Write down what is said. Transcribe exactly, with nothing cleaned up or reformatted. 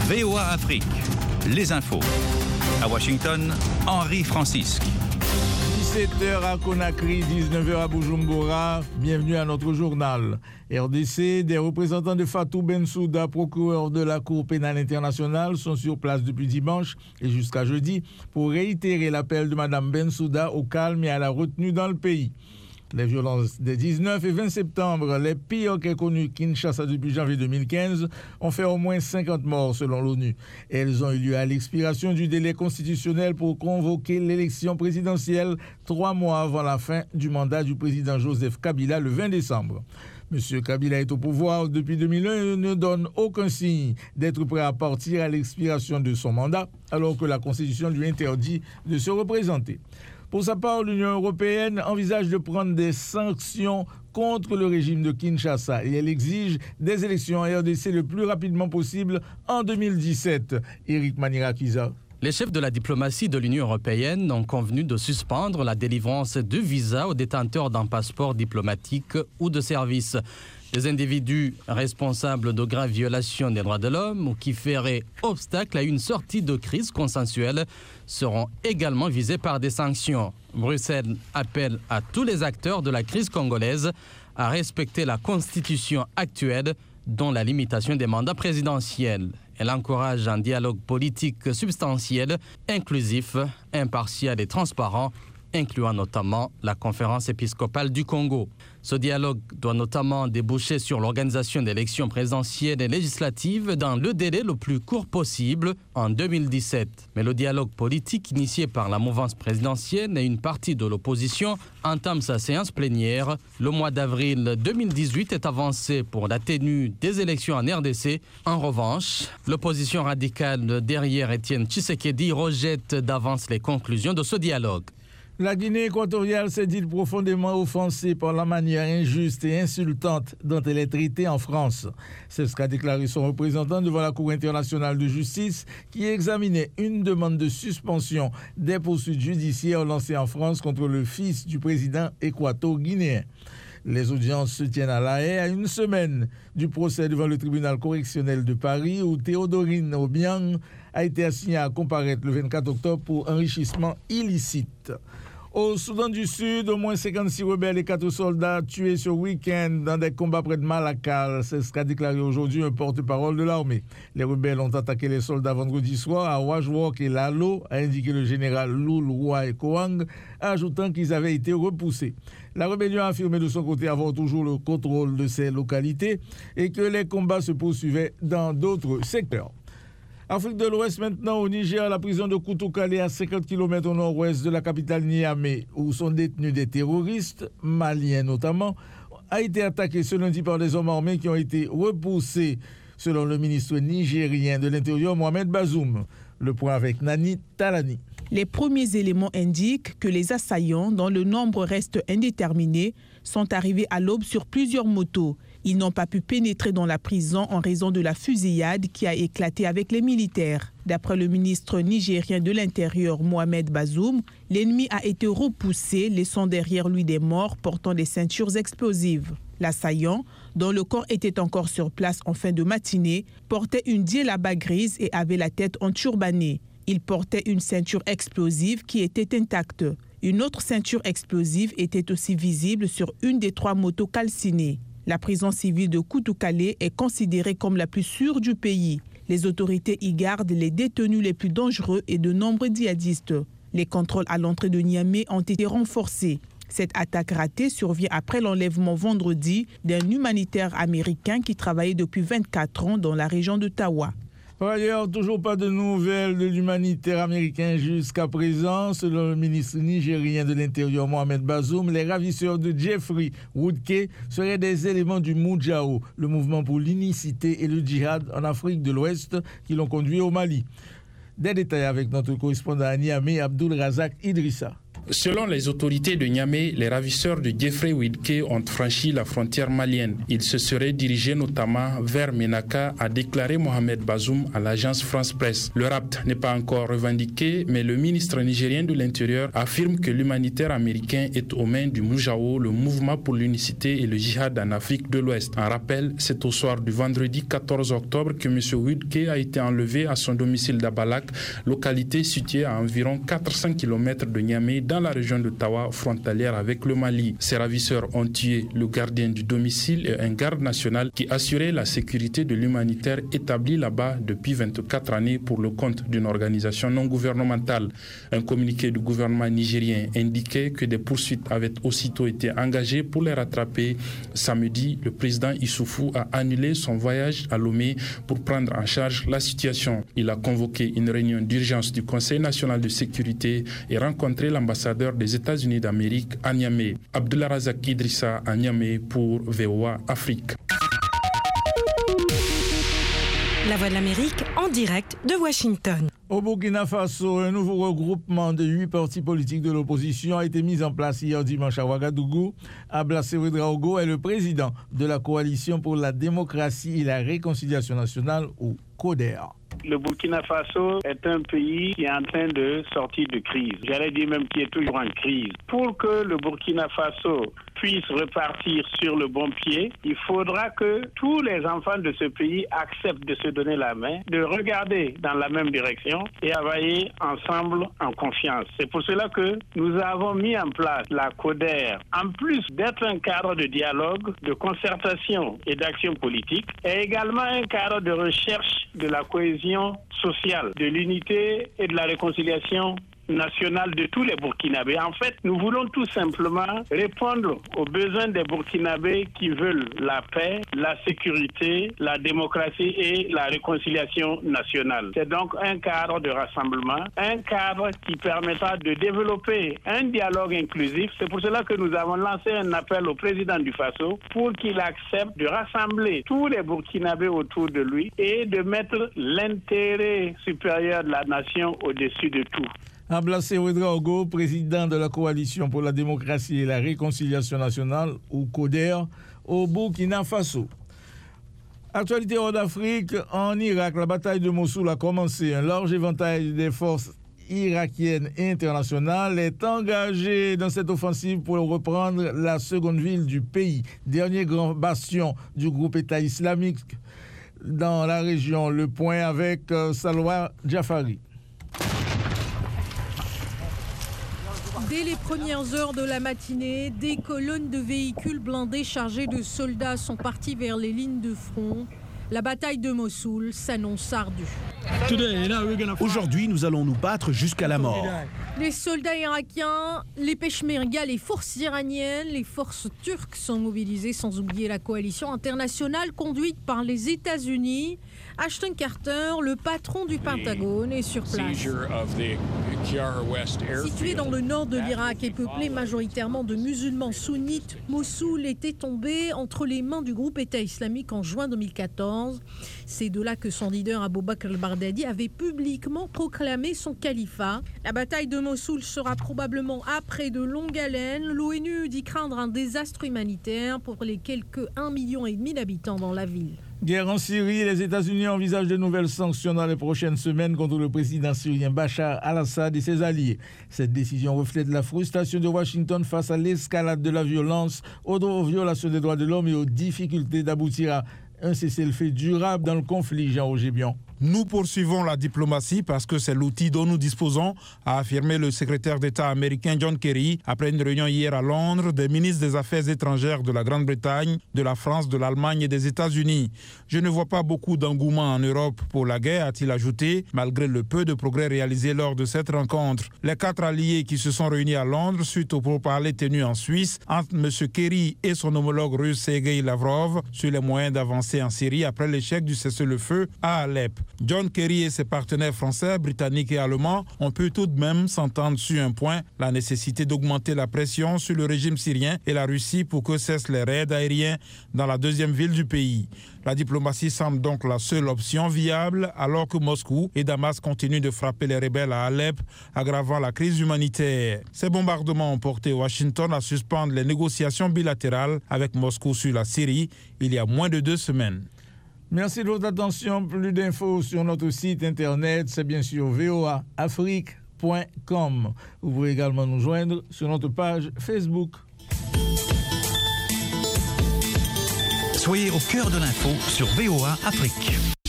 V O A Afrique, les infos. À Washington, Henri Francisque. dix-sept heures à Conakry, dix-neuf heures à Bujumbura. Bienvenue à notre journal. R D C, des représentants de Fatou Bensouda, procureur de la Cour pénale internationale, sont sur place depuis dimanche et jusqu'à jeudi pour réitérer l'appel de Mme Bensouda au calme et à la retenue dans le pays. Les violences des dix-neuf et vingt septembre, les pires qu'ait connues Kinshasa depuis janvier deux mille quinze, ont fait au moins cinquante morts selon l'ONU. Elles ont eu lieu à l'expiration du délai constitutionnel pour convoquer l'élection présidentielle trois mois avant la fin du mandat du président Joseph Kabila le vingt décembre. M. Kabila est au pouvoir depuis deux mille un et ne donne aucun signe d'être prêt à partir à l'expiration de son mandat, alors que la Constitution lui interdit de se représenter. Pour sa part, l'Union européenne envisage de prendre des sanctions contre le régime de Kinshasa et elle exige des élections en R D C le plus rapidement possible en deux mille dix-sept. Éric Manirakiza. Les chefs de la diplomatie de l'Union européenne ont convenu de suspendre la délivrance de visas aux détenteurs d'un passeport diplomatique ou de service. Les individus responsables de graves violations des droits de l'homme ou qui feraient obstacle à une sortie de crise consensuelle seront également visés par des sanctions. Bruxelles appelle à tous les acteurs de la crise congolaise à respecter la constitution actuelle, dont la limitation des mandats présidentiels. Elle encourage un dialogue politique substantiel, inclusif, impartial et transparent, incluant notamment la conférence épiscopale du Congo. Ce dialogue doit notamment déboucher sur l'organisation d'élections présidentielles et législatives dans le délai le plus court possible en deux mille dix-sept. Mais le dialogue politique initié par la mouvance présidentielle et une partie de l'opposition entame sa séance plénière. Le mois d'avril deux mille dix-huit est avancé pour la tenue des élections en R D C. En revanche, l'opposition radicale derrière Étienne Tshisekedi rejette d'avance les conclusions de ce dialogue. La Guinée équatoriale s'est dite profondément offensée par la manière injuste et insultante dont elle est traitée en France. C'est ce qu'a déclaré son représentant devant la Cour internationale de justice qui examinait une demande de suspension des poursuites judiciaires lancées en France contre le fils du président équato-guinéen. Les audiences se tiennent à La Haye à une semaine du procès devant le tribunal correctionnel de Paris où Théodorine Obiang a été assignée à comparaître le vingt-quatre octobre pour enrichissement illicite. Au Soudan du Sud, au moins cinquante-six rebelles et quatre soldats tués ce week-end dans des combats près de Malakal. C'est ce qu'a déclaré aujourd'hui un porte-parole de l'armée. Les rebelles ont attaqué les soldats vendredi soir à Wajwok et Lalo, a indiqué le général Loul Roy Koang, ajoutant qu'ils avaient été repoussés. La rébellion a affirmé de son côté avoir toujours le contrôle de ces localités et que les combats se poursuivaient dans d'autres secteurs. Afrique de l'Ouest maintenant, au Niger, la prison de Koutoukale, à cinquante kilomètres au nord-ouest de la capitale Niamey, où sont détenus des terroristes, maliens notamment, a été attaquée ce lundi par des hommes armés qui ont été repoussés, selon le ministre nigérien de l'Intérieur, Mohamed Bazoum. Le point avec Nani Talani. Les premiers éléments indiquent que les assaillants, dont le nombre reste indéterminé, sont arrivés à l'aube sur plusieurs motos. Ils n'ont pas pu pénétrer dans la prison en raison de la fusillade qui a éclaté avec les militaires. D'après le ministre nigérien de l'Intérieur, Mohamed Bazoum, l'ennemi a été repoussé, laissant derrière lui des morts portant des ceintures explosives. L'assaillant, dont le corps était encore sur place en fin de matinée, portait une djellaba grise et avait la tête enturbanée. Il portait une ceinture explosive qui était intacte. Une autre ceinture explosive était aussi visible sur une des trois motos calcinées. La prison civile de Koutoukale est considérée comme la plus sûre du pays. Les autorités y gardent les détenus les plus dangereux et de nombreux djihadistes. Les contrôles à l'entrée de Niamey ont été renforcés. Cette attaque ratée survient après l'enlèvement vendredi d'un humanitaire américain qui travaillait depuis vingt-quatre ans dans la région de Tawa. Par ailleurs, toujours pas de nouvelles de l'humanitaire américain jusqu'à présent. Selon le ministre nigérien de l'Intérieur, Mohamed Bazoum, les ravisseurs de Jeffrey Woodke seraient des éléments du Moudjahou, le mouvement pour l'unicité et le djihad en Afrique de l'Ouest, qui l'ont conduit au Mali. Des détails avec notre correspondant à Niamey, Abdul Razak Idrissa. Selon les autorités de Niamey, les ravisseurs de Jeffrey Widke ont franchi la frontière malienne. Ils se seraient dirigés notamment vers Ménaka, a déclaré Mohamed Bazoum à l'agence France Presse. Le rapt n'est pas encore revendiqué, mais le ministre nigérien de l'Intérieur affirme que l'humanitaire américain est aux mains du Moujao, le mouvement pour l'unicité et le djihad en Afrique de l'Ouest. En rappel, c'est au soir du vendredi quatorze octobre que M. Widke a été enlevé à son domicile d'Abalak, localité située à environ quatre cents kilomètres de Niamey, dans la région de Tawa, frontalière avec le Mali. Ces ravisseurs ont tué le gardien du domicile et un garde national qui assurait la sécurité de l'humanitaire établi là-bas depuis vingt-quatre années pour le compte d'une organisation non gouvernementale. Un communiqué du gouvernement nigérien indiquait que des poursuites avaient aussitôt été engagées pour les rattraper. Samedi, le président Issoufou a annulé son voyage à Lomé pour prendre en charge la situation. Il a convoqué une réunion d'urgence du Conseil national de sécurité et rencontré l'ambassadeur des États-Unis d'Amérique à Niamey. Abdullah Razak Idrissa à Niamey pour V O A Afrique. La Voix de l'Amérique en direct de Washington. Au Burkina Faso, un nouveau regroupement de huit partis politiques de l'opposition a été mis en place hier dimanche à Ouagadougou. Ablassé Ouedraogo est le président de la Coalition pour la démocratie et la réconciliation nationale, ou CODER. Le Burkina Faso est un pays qui est en train de sortir de crise. J'allais dire même qui est toujours en crise. Pour que le Burkina Faso puisse repartir sur le bon pied, il faudra que tous les enfants de ce pays acceptent de se donner la main, de regarder dans la même direction et travailler ensemble en confiance. C'est pour cela que nous avons mis en place la CODER. En plus d'être un cadre de dialogue, de concertation et d'action politique, est également un cadre de recherche de la cohésion sociale, de l'unité et de la réconciliation nationale de tous les Burkinabés. En fait, nous voulons tout simplement répondre aux besoins des Burkinabés qui veulent la paix, la sécurité, la démocratie et la réconciliation nationale. C'est donc un cadre de rassemblement, un cadre qui permettra de développer un dialogue inclusif. C'est pour cela que nous avons lancé un appel au président du Faso pour qu'il accepte de rassembler tous les Burkinabés autour de lui et de mettre l'intérêt supérieur de la nation au-dessus de tout. Ablassé Ouedraogo, président de la Coalition pour la démocratie et la réconciliation nationale, ou CODER, au Burkina Faso. Actualité hors d'Afrique, en Irak, la bataille de Mossoul a commencé. Un large éventail des forces irakiennes et internationales est engagé dans cette offensive pour reprendre la seconde ville du pays, dernier grand bastion du groupe État islamique dans la région. Le point avec euh, Salwa Jafari. Dès les premières heures de la matinée, des colonnes de véhicules blindés chargés de soldats sont partis vers les lignes de front. La bataille de Mossoul s'annonce ardue. Aujourd'hui, nous allons nous battre jusqu'à la mort. Les soldats irakiens, les Peshmerga, les forces iraniennes, les forces turques sont mobilisées, sans oublier la coalition internationale conduite par les États-Unis. Ashton Carter, le patron du Pentagone, est sur place. Situé dans le nord de l'Irak et peuplé majoritairement de musulmans sunnites, Mossoul était tombé entre les mains du groupe État islamique en juin deux mille quatorze. C'est de là que son leader Abou Bakr al-Baghdadi avait publiquement proclamé son califat. La bataille de Mossoul sera probablement après de longues haleines. L'ONU dit craindre un désastre humanitaire pour les quelques un virgule cinq million d'habitants dans la ville. Guerre en Syrie, les États-Unis envisagent de nouvelles sanctions dans les prochaines semaines contre le président syrien Bachar al-Assad et ses alliés. Cette décision reflète la frustration de Washington face à l'escalade de la violence, aux violations des droits de l'homme et aux difficultés d'aboutir à un cessez-le-feu durable dans le conflit, Jean-Roger Bion. Nous poursuivons la diplomatie parce que c'est l'outil dont nous disposons, a affirmé le secrétaire d'État américain John Kerry après une réunion hier à Londres des ministres des Affaires étrangères de la Grande-Bretagne, de la France, de l'Allemagne et des États-Unis. Je ne vois pas beaucoup d'engouement en Europe pour la guerre, a-t-il ajouté, malgré le peu de progrès réalisés lors de cette rencontre. Les quatre alliés qui se sont réunis à Londres suite aux pourparlers tenus en Suisse entre M. Kerry et son homologue russe Sergei Lavrov sur les moyens d'avancer en Syrie après l'échec du cessez-le-feu à Alep. John Kerry et ses partenaires français, britanniques et allemands ont pu tout de même s'entendre sur un point, la nécessité d'augmenter la pression sur le régime syrien et la Russie pour que cessent les raids aériens dans la deuxième ville du pays. La diplomatie semble donc la seule option viable alors que Moscou et Damas continuent de frapper les rebelles à Alep, aggravant la crise humanitaire. Ces bombardements ont porté Washington à suspendre les négociations bilatérales avec Moscou sur la Syrie il y a moins de deux semaines. Merci de votre attention. Plus d'infos sur notre site internet, c'est bien sûr v o a afrique point com. Vous pouvez également nous joindre sur notre page Facebook. Soyez au cœur de l'info sur V O A Afrique.